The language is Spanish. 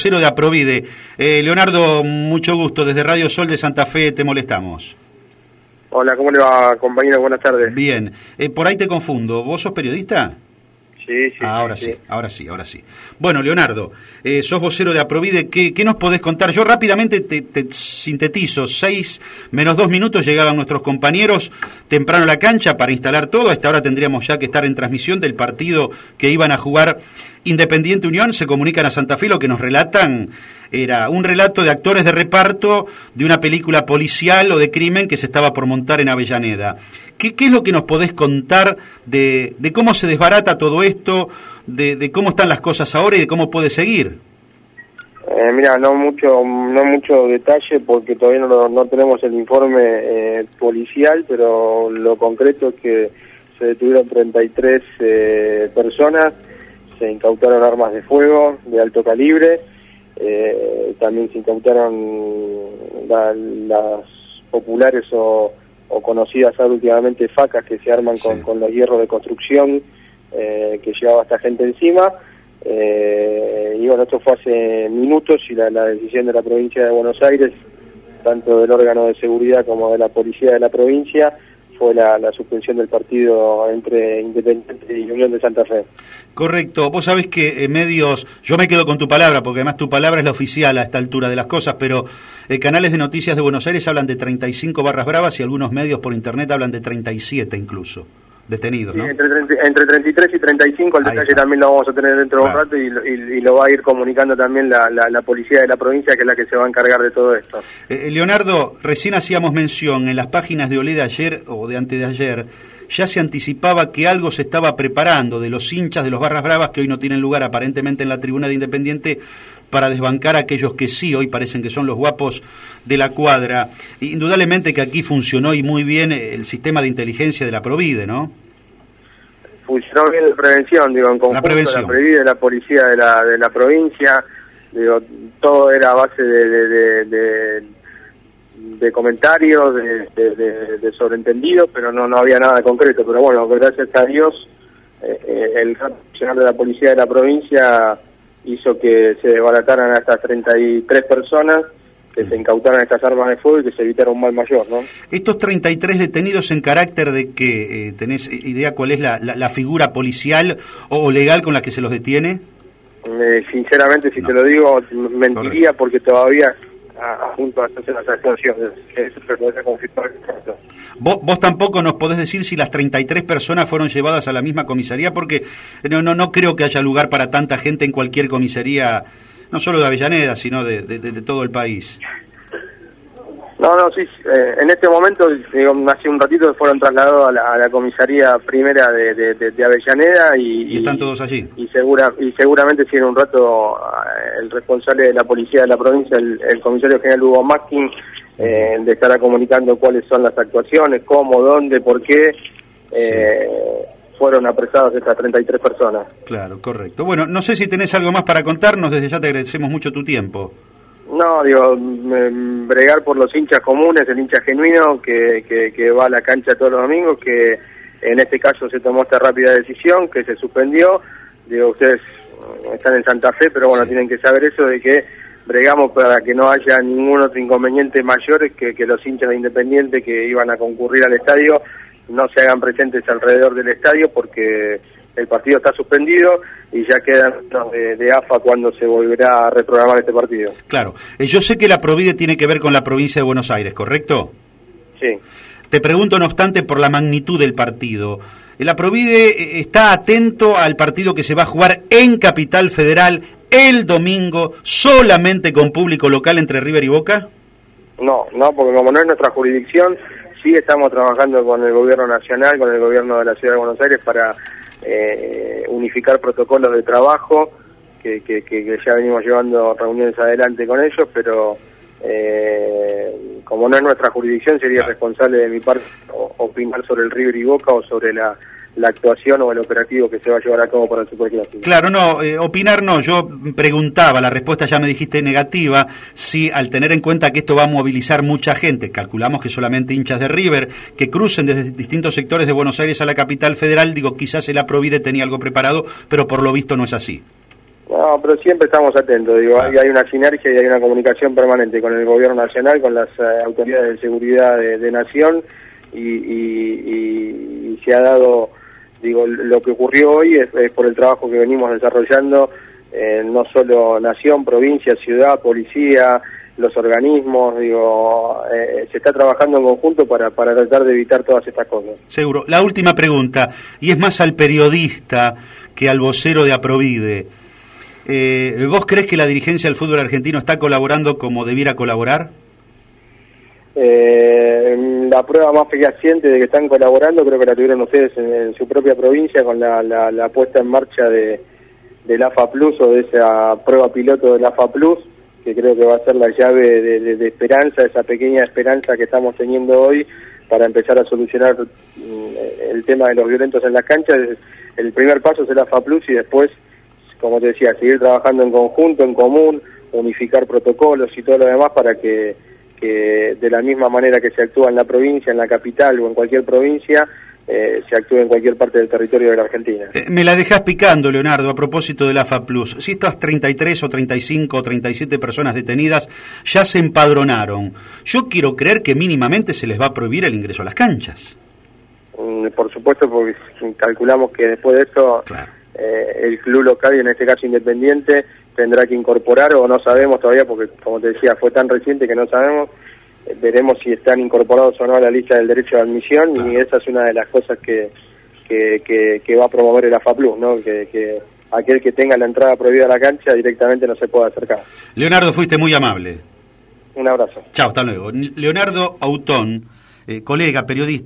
vocero de Aprovide. Leonardo, mucho gusto, desde Radio Sol de Santa Fe te molestamos. Hola, ¿cómo le va, compañero? Buenas tardes. Bien, por ahí te confundo, ¿vos sos periodista? Sí. Ahora sí. Bueno, Leonardo, sos vocero de Aprovide, ¿qué nos podés contar? Yo rápidamente te sintetizo, 6 menos 2 minutos llegaban nuestros compañeros temprano a la cancha para instalar todo. A esta hora tendríamos ya que estar en transmisión del partido que iban a jugar Independiente Unión. Se comunican a Santa Fe, lo que nos relatan era un relato de actores de reparto de una película policial o de crimen que se estaba por montar en Avellaneda. ¿Qué es lo que nos podés contar de cómo se desbarata todo esto, de cómo están las cosas ahora y de cómo puede seguir? Mira, no mucho detalle porque todavía no tenemos el informe policial, pero lo concreto es que se detuvieron 33 personas, se incautaron armas de fuego de alto calibre, también se incautaron las populares o conocidas ahora últimamente facas que se arman con los hierros de construcción que llevaba esta gente encima. Y bueno, esto fue hace minutos y la decisión de la provincia de Buenos Aires, tanto del órgano de seguridad como de la policía de la provincia, fue la suspensión del partido entre Independiente y Unión de Santa Fe. Correcto. Vos sabés que medios, yo me quedo con tu palabra, porque además tu palabra es la oficial a esta altura de las cosas, pero canales de noticias de Buenos Aires hablan de 35 barras bravas y algunos medios por internet hablan de 37 incluso, detenidos, ¿no? Sí, entre 33 y 35, el detalle también lo vamos a tener dentro de un rato y lo va a ir comunicando también la policía de la provincia, que es la que se va a encargar de todo esto. Leonardo, recién hacíamos mención en las páginas de Olé de ayer o de antes de ayer, ya se anticipaba que algo se estaba preparando de los hinchas de los barras bravas que hoy no tienen lugar aparentemente en la tribuna de Independiente para desbancar a aquellos que sí, hoy parecen que son los guapos de la cuadra. Indudablemente que aquí funcionó y muy bien el sistema de inteligencia de la Provide, ¿no? Funcionó bien la prevención, digo, en conjunto la Provide, la policía de la provincia, digo, todo era a base de comentarios, de sobreentendidos, pero no había nada de concreto. Pero bueno, gracias a Dios, el funcionario de la policía de la provincia hizo que se desbarataran a estas 33 personas, que se incautaran estas armas de fuego y que se evitara un mal mayor, ¿no? Estos 33 detenidos en carácter de que, ¿tenés idea cuál es la figura policial o legal con la que se los detiene? Sinceramente, si te lo digo, mentiría. Correcto. Porque todavía junto a las actuaciones se podría confirmar. ¿Vos tampoco nos podés decir si las 33 personas fueron llevadas a la misma comisaría? Porque no creo que haya lugar para tanta gente en cualquier comisaría, no solo de Avellaneda, sino de todo el país. Sí, en este momento, hace un ratito fueron trasladados a la comisaría primera de Avellaneda y están todos allí. Y seguramente si en un rato el responsable de la policía de la provincia, el comisario general Hugo Maskin, de estará comunicando cuáles son las actuaciones, cómo, dónde, por qué fueron apresadas estas 33 personas. Claro, correcto. Bueno, no sé si tenés algo más para contarnos, desde ya te agradecemos mucho tu tiempo. No, bregar por los hinchas comunes, el hincha genuino que va a la cancha todos los domingos, que en este caso se tomó esta rápida decisión, que se suspendió. Ustedes están en Santa Fe, pero bueno, tienen que saber eso de que bregamos para que no haya ningún otro inconveniente mayor, que los hinchas de Independiente que iban a concurrir al estadio no se hagan presentes alrededor del estadio, porque el partido está suspendido y ya quedan de AFA cuando se volverá a reprogramar este partido. Claro. Yo sé que la Provide tiene que ver con la provincia de Buenos Aires, ¿correcto? Sí. Te pregunto, no obstante, por la magnitud del partido. ¿La Provide está atento al partido que se va a jugar en Capital Federal el domingo, solamente con público local entre River y Boca? No, porque como no es nuestra jurisdicción, sí estamos trabajando con el gobierno nacional, con el gobierno de la Ciudad de Buenos Aires para unificar protocolos de trabajo, que ya venimos llevando reuniones adelante con ellos, pero como no es nuestra jurisdicción, sería responsable de mi parte opinar sobre el River y Boca o sobre la actuación o el operativo que se va a llevar a cabo para el Superclásico. Claro, opinar no, yo preguntaba, la respuesta ya me dijiste negativa, si al tener en cuenta que esto va a movilizar mucha gente, calculamos que solamente hinchas de River, que crucen desde distintos sectores de Buenos Aires a la capital federal, quizás el Aprovide tenía algo preparado, pero por lo visto no es así. No, pero siempre estamos atentos, digo, Claro. hay una sinergia y hay una comunicación permanente con el gobierno nacional, con las autoridades de seguridad de Nación, y se ha dado, digo, lo que ocurrió hoy es por el trabajo que venimos desarrollando, no solo Nación, provincia, ciudad, policía, los organismos, digo, se está trabajando en conjunto para tratar de evitar todas estas cosas. Seguro. La última pregunta, y es más al periodista que al vocero de Aprovide. ¿Vos crees que la dirigencia del fútbol argentino está colaborando como debiera colaborar? La prueba más fehaciente de que están colaborando creo que la tuvieron ustedes en su propia provincia con la puesta en marcha del AFA Plus, o de esa prueba piloto del AFA Plus, que creo que va a ser la llave de esperanza, esa pequeña esperanza que estamos teniendo hoy para empezar a solucionar el tema de los violentos en las canchas. El primer paso es el AFA Plus y después, como te decía, seguir trabajando en conjunto, en común, unificar protocolos y todo lo demás para que de la misma manera que se actúa en la provincia, en la capital o en cualquier provincia, se actúe en cualquier parte del territorio de la Argentina. Me la dejás picando, Leonardo, a propósito del AFA Plus. Si estas 33 o 35 o 37 personas detenidas ya se empadronaron, yo quiero creer que mínimamente se les va a prohibir el ingreso a las canchas. Por supuesto, porque calculamos que después de esto, claro, el club local, y en este caso Independiente, tendrá que incorporar, o no sabemos todavía, porque como te decía, fue tan reciente que no sabemos, veremos si están incorporados o no a la lista del derecho de admisión, claro. Y esa es una de las cosas que va a promover el AFA Plus, ¿no? Que aquel que tenga la entrada prohibida a la cancha directamente no se pueda acercar. Leonardo, fuiste muy amable. Un abrazo. Chao, hasta luego. Leonardo Autón, colega, periodista.